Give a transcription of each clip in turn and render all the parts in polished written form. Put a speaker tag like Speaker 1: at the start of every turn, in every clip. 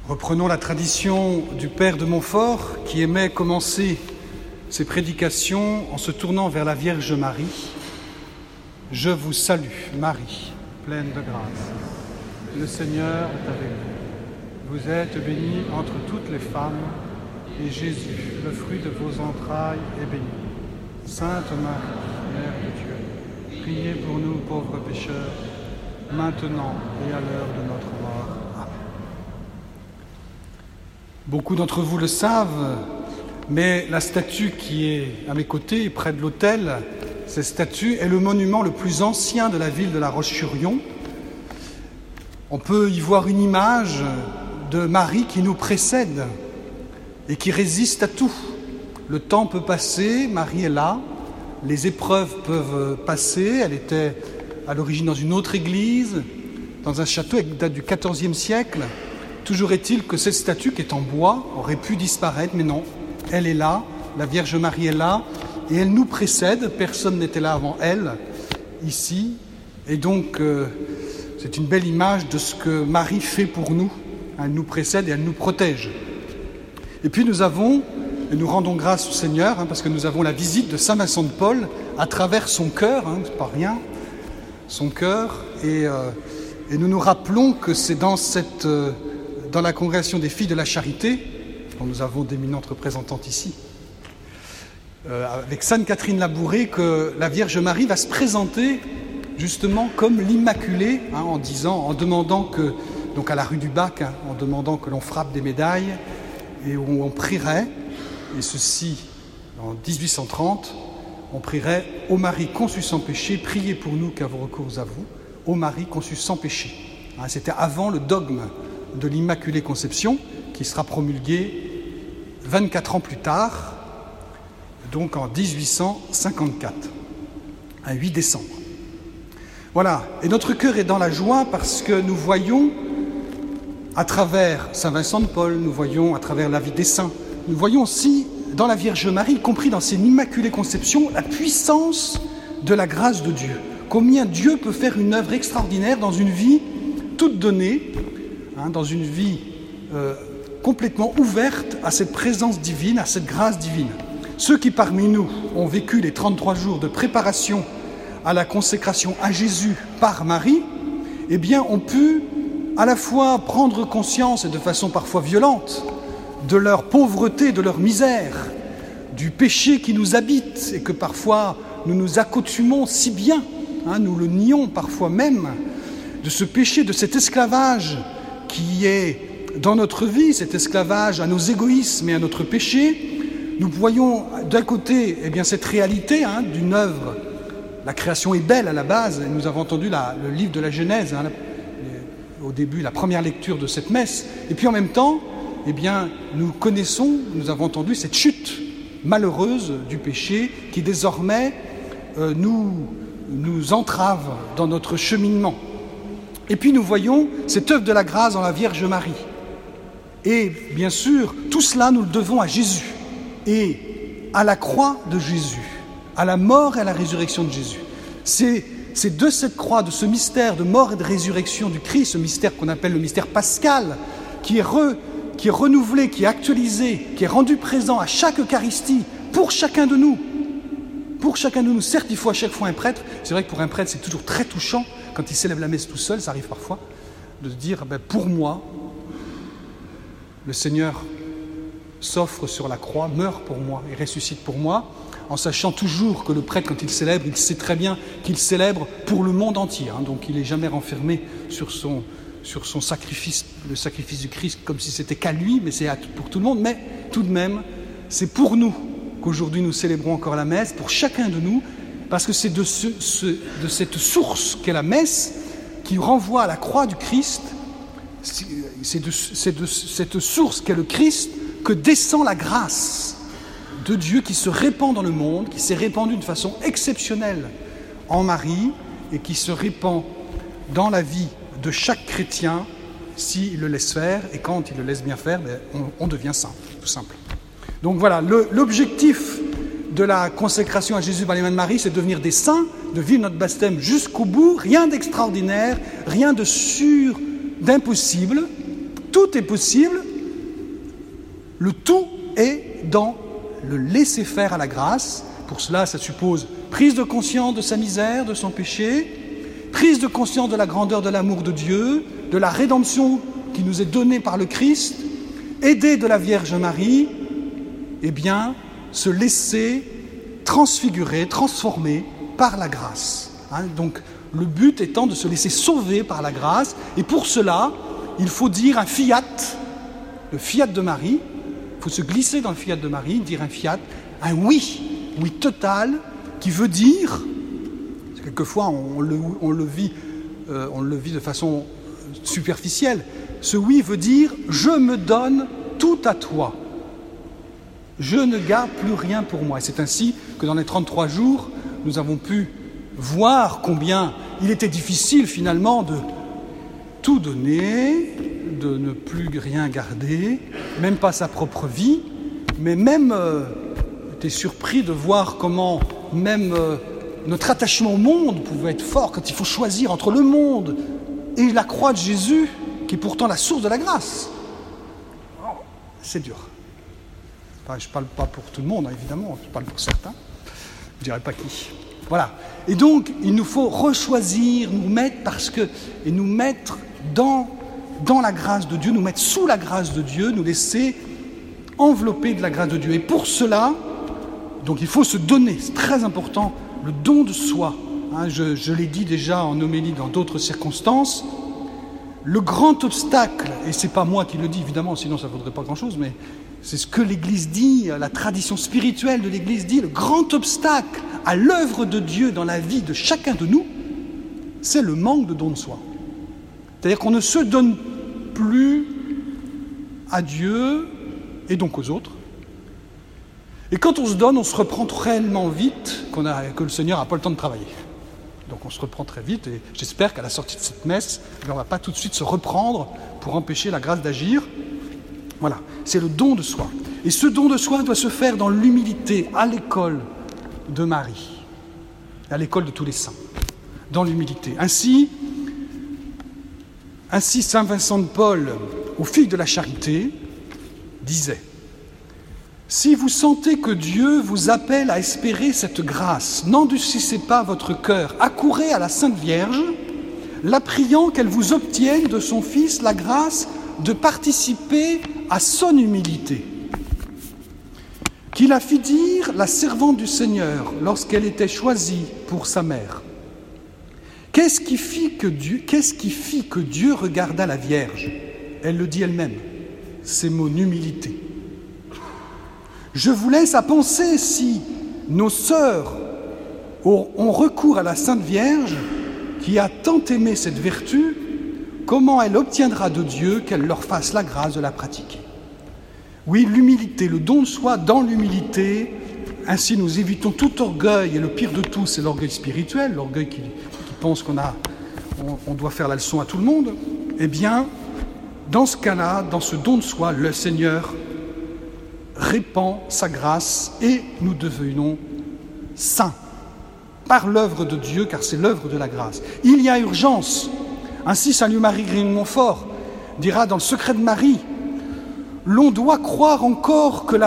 Speaker 1: Reprenons la tradition du père de Montfort qui aimait commencer ses prédications en se tournant vers la Vierge Marie. « Je vous salue, Marie, pleine de grâce. Le Seigneur est avec vous. Vous êtes bénie entre toutes les femmes, et Jésus, le fruit de vos entrailles, est béni. Sainte Marie, Mère de Dieu, priez pour nous pauvres pécheurs, maintenant et à l'heure de notre mort. Amen. » Beaucoup d'entre vous le savent, mais la statue qui est à mes côtés, près de l'autel, cette statue est le monument le plus ancien de la ville de La Roche-sur-Yon. On peut y voir une image de Marie qui nous précède et qui résiste à tout. Le temps peut passer, Marie est là, les épreuves peuvent passer. Elle était à l'origine dans une autre église, dans un château qui date du XIVe siècle. Toujours est-il que cette statue qui est en bois aurait pu disparaître, mais non, elle est là, la Vierge Marie est là, et elle nous précède, personne n'était là avant elle, ici, et donc c'est une belle image de ce que Marie fait pour nous. Elle nous précède et elle nous protège. Et puis nous rendons grâce au Seigneur, parce que nous avons la visite de Saint Vincent de Paul à travers son cœur, c'est pas rien, son cœur, et nous nous rappelons que c'est dans la congrégation des filles de la charité, dont nous avons d'éminentes représentantes ici, avec Sainte Catherine Labouré, que la Vierge Marie va se présenter justement comme l'Immaculée, en demandant donc à la rue du Bac, en demandant que l'on frappe des médailles et où on prierait, et ceci en 1830, on prierait « Ô Marie conçue sans péché, priez pour nous qui avons recours à vous, ô Marie conçue sans péché ». C'était avant le dogme de l'Immaculée Conception, qui sera promulgué 24 ans plus tard, donc en 1854, un 8 décembre. Voilà, et notre cœur est dans la joie parce que nous voyons, à travers Saint Vincent de Paul, nous voyons à travers la vie des saints, nous voyons aussi dans la Vierge Marie, y compris dans ses Immaculées Conceptions, la puissance de la grâce de Dieu. Combien Dieu peut faire une œuvre extraordinaire dans une vie toute donnée, dans une vie complètement ouverte à cette présence divine, à cette grâce divine. Ceux qui parmi nous ont vécu les 33 jours de préparation à la consécration à Jésus par Marie, eh bien, ont pu à la fois prendre conscience, et de façon parfois violente, de leur pauvreté, de leur misère, du péché qui nous habite et que parfois nous nous accoutumons si bien, nous le nions parfois même, de ce péché, de cet esclavage qui est dans notre vie, cet esclavage à nos égoïsmes et à notre péché. Nous voyons d'un côté cette réalité d'une œuvre. La création est belle à la base, et nous avons entendu le livre de la Genèse, au début, la première lecture de cette messe. Et puis en même temps, nous avons entendu cette chute malheureuse du péché qui désormais nous entrave dans notre cheminement. Et puis nous voyons cette œuvre de la grâce dans la Vierge Marie. Et bien sûr, tout cela, nous le devons à Jésus et à la croix de Jésus, à la mort et à la résurrection de Jésus. C'est de cette croix, de ce mystère de mort et de résurrection du Christ, ce mystère qu'on appelle le mystère pascal, qui est renouvelé, qui est actualisé, qui est rendu présent à chaque Eucharistie pour chacun de nous. Pour chacun de nous. Certes, il faut à chaque fois un prêtre. C'est vrai que pour un prêtre, c'est toujours très touchant quand il célèbre la messe tout seul, ça arrive parfois, de se dire, pour moi, le Seigneur s'offre sur la croix, meurt pour moi et ressuscite pour moi, en sachant toujours que le prêtre, quand il célèbre, il sait très bien qu'il célèbre pour le monde entier. Donc il n'est jamais renfermé sur son sacrifice, le sacrifice du Christ, comme si c'était qu'à lui, mais c'est pour tout le monde. Mais tout de même, c'est pour nous qu'aujourd'hui nous célébrons encore la messe, pour chacun de nous, parce que c'est de cette source qu'est la messe, qui renvoie à la croix du Christ, c'est de cette source qu'est le Christ, que descend la grâce de Dieu qui se répand dans le monde, qui s'est répandue de façon exceptionnelle en Marie, et qui se répand dans la vie de chaque chrétien s'il le laisse faire, et quand il le laisse bien faire, on devient saint, tout simple. Donc voilà, l'objectif de la consécration à Jésus par les mains de Marie, c'est de devenir des saints, de vivre notre baptême jusqu'au bout, rien d'extraordinaire, rien d'impossible, Tout est possible, le tout est dans le laisser-faire à la grâce. Pour cela, ça suppose prise de conscience de sa misère, de son péché, prise de conscience de la grandeur de l'amour de Dieu, de la rédemption qui nous est donnée par le Christ, aidé de la Vierge Marie, eh bien, se laisser transfigurer, transformer par la grâce. Donc, le but étant de se laisser sauver par la grâce, et pour cela, il faut dire un fiat, le fiat de Marie. Il faut se glisser dans le fiat de Marie, dire un fiat, un oui total, qui veut dire, quelquefois on le vit de façon superficielle, ce oui veut dire « je me donne tout à toi, je ne garde plus rien pour moi ». Et c'est ainsi que dans les 33 jours, nous avons pu voir combien il était difficile finalement de tout donner, de ne plus rien garder, même pas sa propre vie, mais même j'étais surpris de voir comment même notre attachement au monde pouvait être fort quand il faut choisir entre le monde et la croix de Jésus, qui est pourtant la source de la grâce. Oh, c'est dur. Enfin, je ne parle pas pour tout le monde, évidemment, je parle pour certains. Je ne dirais pas qui. Voilà. Et donc, il nous faut rechoisir, nous mettre dans la grâce de Dieu, nous mettre sous la grâce de Dieu, nous laisser envelopper de la grâce de Dieu. Et pour cela, donc il faut se donner, c'est très important, le don de soi. Je l'ai dit déjà en homélie dans d'autres circonstances, le grand obstacle, et ce n'est pas moi qui le dis évidemment, sinon ça ne vaudrait pas grand-chose, mais c'est ce que l'Église dit, la tradition spirituelle de l'Église dit, le grand obstacle à l'œuvre de Dieu dans la vie de chacun de nous, c'est le manque de don de soi. C'est-à-dire qu'on ne se donne plus à Dieu et donc aux autres. Et quand on se donne, on se reprend réellement vite que le Seigneur n'a pas le temps de travailler. Donc on se reprend très vite et j'espère qu'à la sortie de cette messe, on ne va pas tout de suite se reprendre pour empêcher la grâce d'agir. Voilà, c'est le don de soi. Et ce don de soi doit se faire dans l'humilité, à l'école de Marie, à l'école de tous les saints, dans l'humilité. Ainsi, saint Vincent de Paul, aux filles de la charité, disait « Si vous sentez que Dieu vous appelle à espérer cette grâce, n'endurcissez pas votre cœur, accourez à la Sainte Vierge, la priant qu'elle vous obtienne de son Fils la grâce de participer à son humilité. Qui la fit dire la servante du Seigneur lorsqu'elle était choisie pour sa mère. Qu'est-ce qui fit que Dieu regarda la Vierge ? Elle le dit elle-même, c'est mon humilité. Je vous laisse à penser si nos sœurs ont recours à la Sainte Vierge, qui a tant aimé cette vertu, comment elle obtiendra de Dieu qu'elle leur fasse la grâce de la pratiquer. Oui, l'humilité, le don de soi dans l'humilité, ainsi nous évitons tout orgueil, et le pire de tout, c'est l'orgueil spirituel, l'orgueil qui pense qu'on doit faire la leçon à tout le monde. Eh bien, dans ce cas-là, dans ce don de soi, le Seigneur répand sa grâce et nous devenons saints par l'œuvre de Dieu, car c'est l'œuvre de la grâce. Il y a urgence. Ainsi, saint Louis-Marie Grignon de Montfort dira dans le secret de Marie, l'on doit croire encore que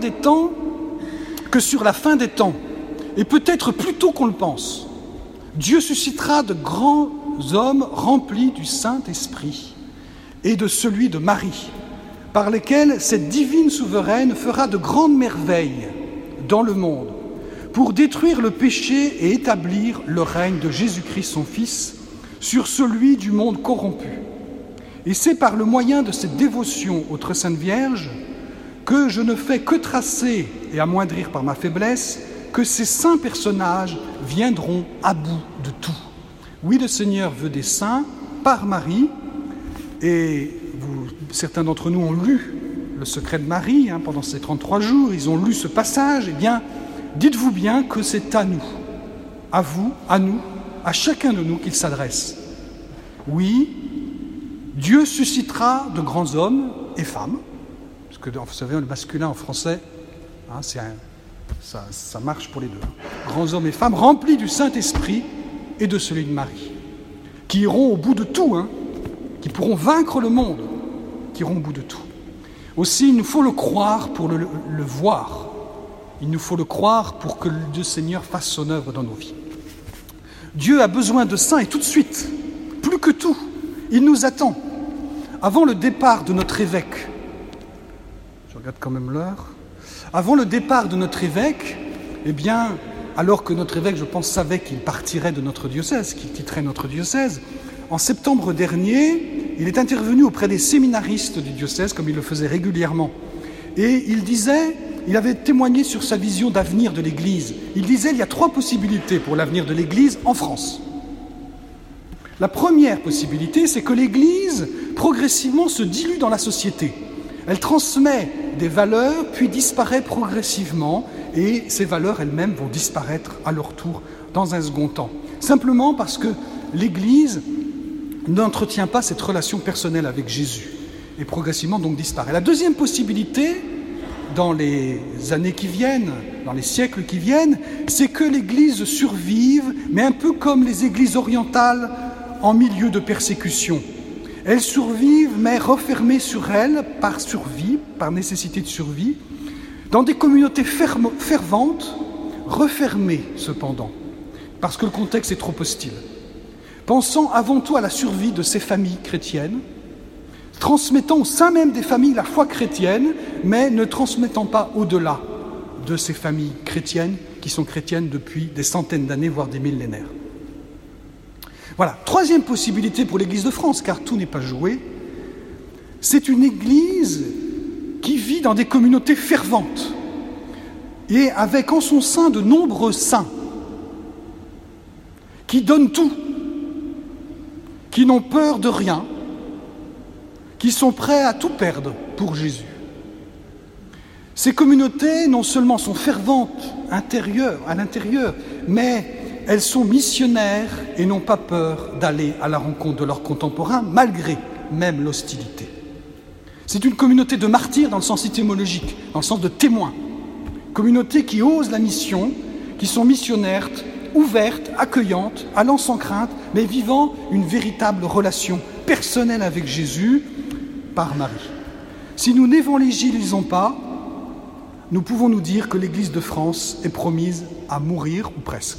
Speaker 1: sur la fin des temps, et peut-être plus tôt qu'on le pense, Dieu suscitera de grands hommes remplis du Saint-Esprit et de celui de Marie, par lesquels cette divine souveraine fera de grandes merveilles dans le monde pour détruire le péché et établir le règne de Jésus-Christ, son Fils, sur celui du monde corrompu. Et c'est par le moyen de cette dévotion aux Très Sainte Vierge que je ne fais que tracer et amoindrir par ma faiblesse que ces saints personnages viendront à bout de tout. Oui, le Seigneur veut des saints par Marie, et certains d'entre nous ont lu le secret de Marie pendant ces 33 jours, ils ont lu ce passage, eh bien, dites-vous bien que c'est à nous, à vous, à nous, à chacun de nous qu'il s'adresse. Oui, Dieu suscitera de grands hommes et femmes, parce que vous savez, le masculin en français, ça marche pour les deux. Grands hommes et femmes remplis du Saint-Esprit et de celui de Marie, qui iront au bout de tout, qui pourront vaincre le monde, qui iront au bout de tout. Aussi, il nous faut le croire pour le voir. Il nous faut le croire pour que le Seigneur fasse son œuvre dans nos vies. Dieu a besoin de ça et tout de suite, plus que tout. Il nous attend. Avant le départ de notre évêque, je regarde quand même l'heure, avant le départ de notre évêque, eh bien, alors que notre évêque, je pense, savait qu'il partirait de notre diocèse, qu'il quitterait notre diocèse, en septembre dernier, il est intervenu auprès des séminaristes du diocèse, comme il le faisait régulièrement. Et il avait témoigné sur sa vision d'avenir de l'Église. Il disait qu'il y a 3 possibilités pour l'avenir de l'Église en France. La première possibilité, c'est que l'Église, progressivement, se dilue dans la société. Elle transmet des valeurs, puis disparaît progressivement, et ces valeurs elles-mêmes vont disparaître à leur tour dans un second temps. Simplement parce que l'Église n'entretient pas cette relation personnelle avec Jésus, et progressivement donc disparaît. La deuxième possibilité, dans les années qui viennent, dans les siècles qui viennent, c'est que l'Église survive, mais un peu comme les églises orientales en milieu de persécution. Elles survivent, mais refermées sur elles par survie, par nécessité de survie, dans des communautés ferventes, refermées cependant, parce que le contexte est trop hostile. Pensant avant tout à la survie de ces familles chrétiennes, transmettant au sein même des familles la foi chrétienne, mais ne transmettant pas au-delà de ces familles chrétiennes qui sont chrétiennes depuis des centaines d'années, voire des millénaires. Voilà, troisième possibilité pour l'Église de France, car tout n'est pas joué, c'est une Église qui vit dans des communautés ferventes et avec en son sein de nombreux saints qui donnent tout, qui n'ont peur de rien, qui sont prêts à tout perdre pour Jésus. Ces communautés, non seulement sont ferventes à l'intérieur, mais elles sont missionnaires et n'ont pas peur d'aller à la rencontre de leurs contemporains, malgré même l'hostilité. C'est une communauté de martyrs dans le sens étymologique, dans le sens de témoins. Communauté qui ose la mission, qui sont missionnaires, ouvertes, accueillantes, allant sans crainte, mais vivant une véritable relation personnelle avec Jésus par Marie. Si nous n'évangélisons pas, nous pouvons nous dire que l'Église de France est promise à mourir, ou presque.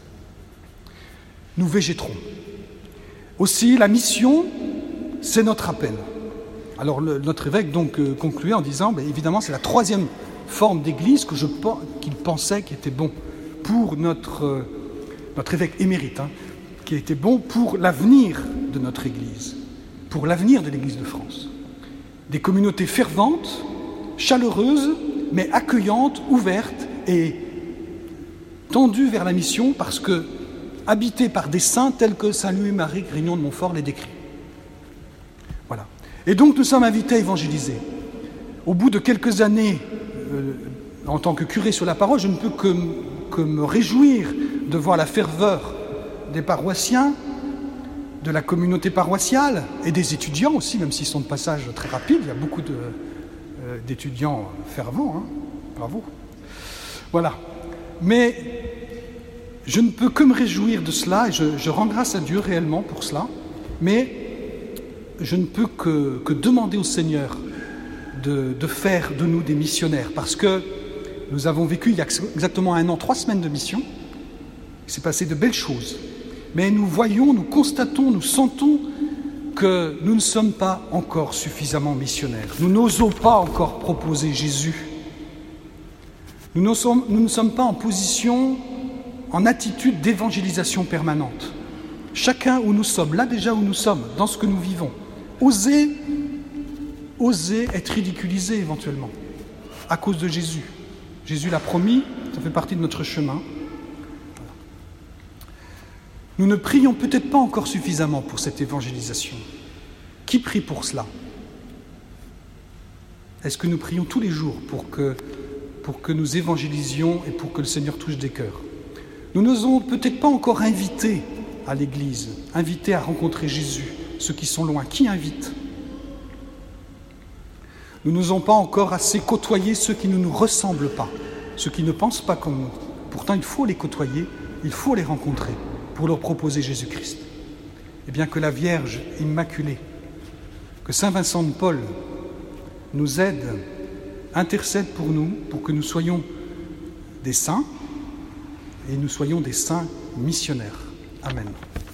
Speaker 1: Nous végéterons. Aussi, la mission, c'est notre appel. Alors, notre évêque donc concluait en disant, évidemment, c'est la troisième forme d'église qu'il pensait qui était bon pour notre évêque émérite, qui était bon pour l'avenir de notre église, pour l'avenir de l'Église de France. Des communautés ferventes, chaleureuses, mais accueillantes, ouvertes et tendues vers la mission, parce que habitées par des saints tels que saint Louis-Marie Grignon de Montfort les décrit. Voilà. Et donc nous sommes invités à évangéliser. Au bout de quelques années, en tant que curé sur la parole, je ne peux que me réjouir de voir la ferveur des paroissiens, de la communauté paroissiale et des étudiants aussi, même s'ils sont de passage très rapide. Il y a beaucoup d'étudiants fervents, bravo. Voilà. Mais je ne peux que me réjouir de cela, et je rends grâce à Dieu réellement pour cela, mais je ne peux que demander au Seigneur de faire de nous des missionnaires, parce que nous avons vécu il y a exactement 1 an, 3 semaines de mission. Il s'est passé de belles choses, mais nous voyons, nous constatons, nous sentons que nous ne sommes pas encore suffisamment missionnaires. Nous n'osons pas encore proposer Jésus. Nous ne sommes pas en position, en attitude d'évangélisation permanente. Chacun où nous sommes, là déjà où nous sommes, dans ce que nous vivons, oser être ridiculisé éventuellement, à cause de Jésus. Jésus l'a promis, ça fait partie de notre chemin. Nous ne prions peut-être pas encore suffisamment pour cette évangélisation. Qui prie pour cela? Est-ce que nous prions tous les jours pour que nous évangélisions et pour que le Seigneur touche des cœurs? Nous n'osons peut-être pas encore inviter à l'Église, inviter à rencontrer Jésus, ceux qui sont loin. Qui invite? Nous n'osons pas encore assez côtoyer ceux qui ne nous ressemblent pas, ceux qui ne pensent pas comme nous. Pourtant, il faut les côtoyer, il faut les rencontrer pour leur proposer Jésus-Christ. Et bien que la Vierge Immaculée, Que Saint Vincent de Paul nous aide, intercède pour nous, pour que nous soyons des saints et nous soyons des saints missionnaires. Amen.